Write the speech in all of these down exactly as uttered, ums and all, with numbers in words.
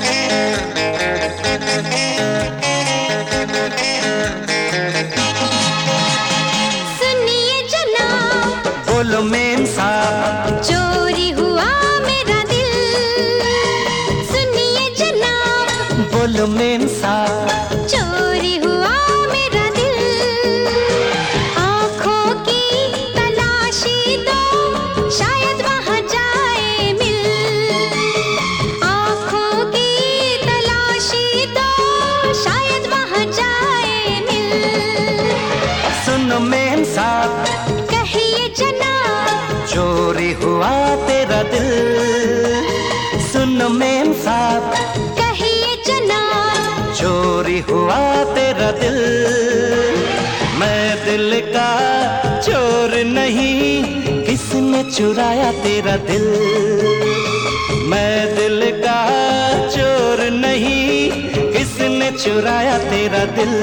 बोलो मेम साहब, चोरी हुआ मेरा दिल। सुनिए जनाब, बोलो मेम साहब, चोरी हुआ मेरा दिल। आँखों की तलाशी दो, शायद वहाँ जाए मिल। आँखों की तलाशी दो, शायद वहाँ जाए मिल। सुनो मेम साहब, चोरी हुआ तेरा दिल। सुनो मेम साहब, कहिए जनाब, चोरी हुआ तेरा दिल। मैं दिल का चोर नहीं, किसने चुराया तेरा दिल। मैं दिल का चोर नहीं, किसने चुराया तेरा दिल।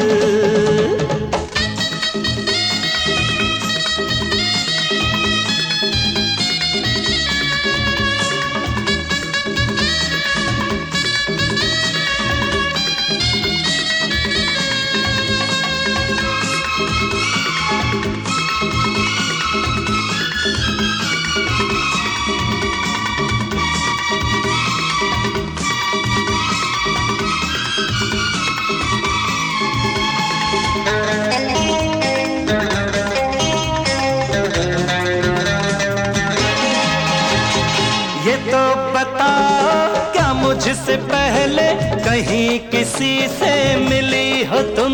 ये तो बताओ, क्या मुझसे पहले कहीं किसी से मिली हो तुम।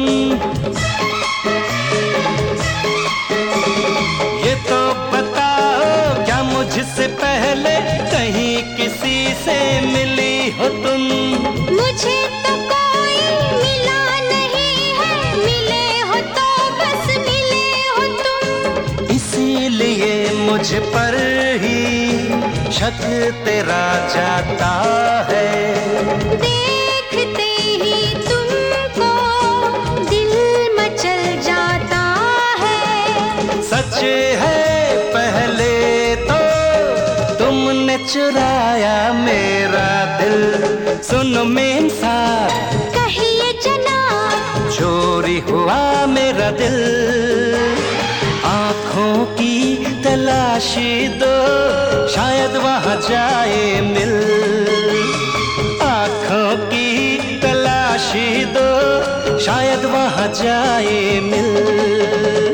ये तो बताओ, क्या मुझसे पहले कहीं किसी से मिली हो तुम। मुझे तो कोई मिला नहीं है, मिले हो तो बस मिले हो तुम। इसीलिए मुझ पर ही शक तेरा जाता है। देखते ही तुमको दिल मचल जाता है। सच है पहले तो तुमने चुराया मेरा दिल। सुनो मेम साहब, कहिए जनाब, चोरी हुआ मेरा दिल। आँखों की तलाशी दो, शायद वहाँ जाए मिल। आँखों की तलाशी दो, शायद वहाँ जाए मिल।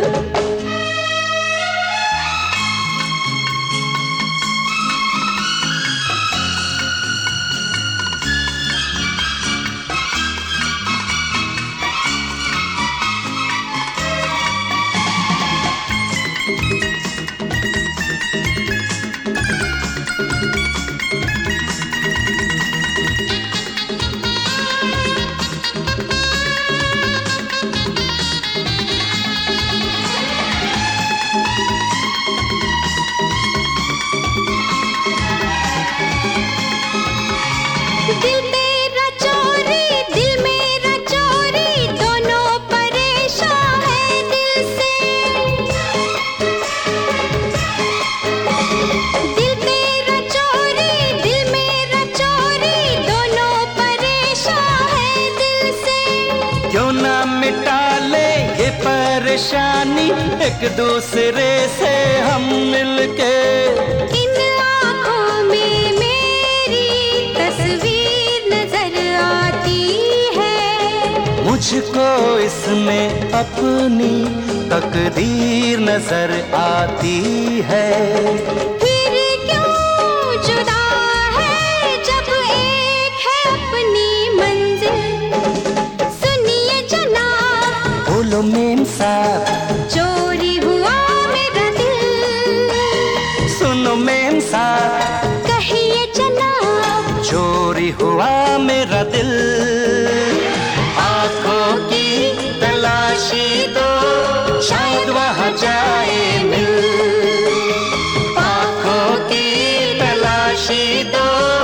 दिल तेरा चोरी, दिल मेरा चोरी, दोनों परेशान है दिल से। दिल तेरा चोरी, दिल मेरा चोरी, दोनों परेशान है दिल से। क्यों ना मिटा ले ये परेशानी, एक दूसरे से हम मिलके। इन आँखों में मेरी तस्वीर नजर आती है। मुझको इसमें अपनी तकदीर नजर आती है। फिर क्यों जुदा है जब एक है अपनी मंजिल। सुनिए जनाब, बोलो मेम साहब, चोरी हुआ मेरा दिल। सुनो मेम साहब, कहिए जनाब, चोरी हुआ मेरा दिल। आँखों की तलाशी दो, शायद वहाँ जाए मिल। आँखों की तलाशी दो,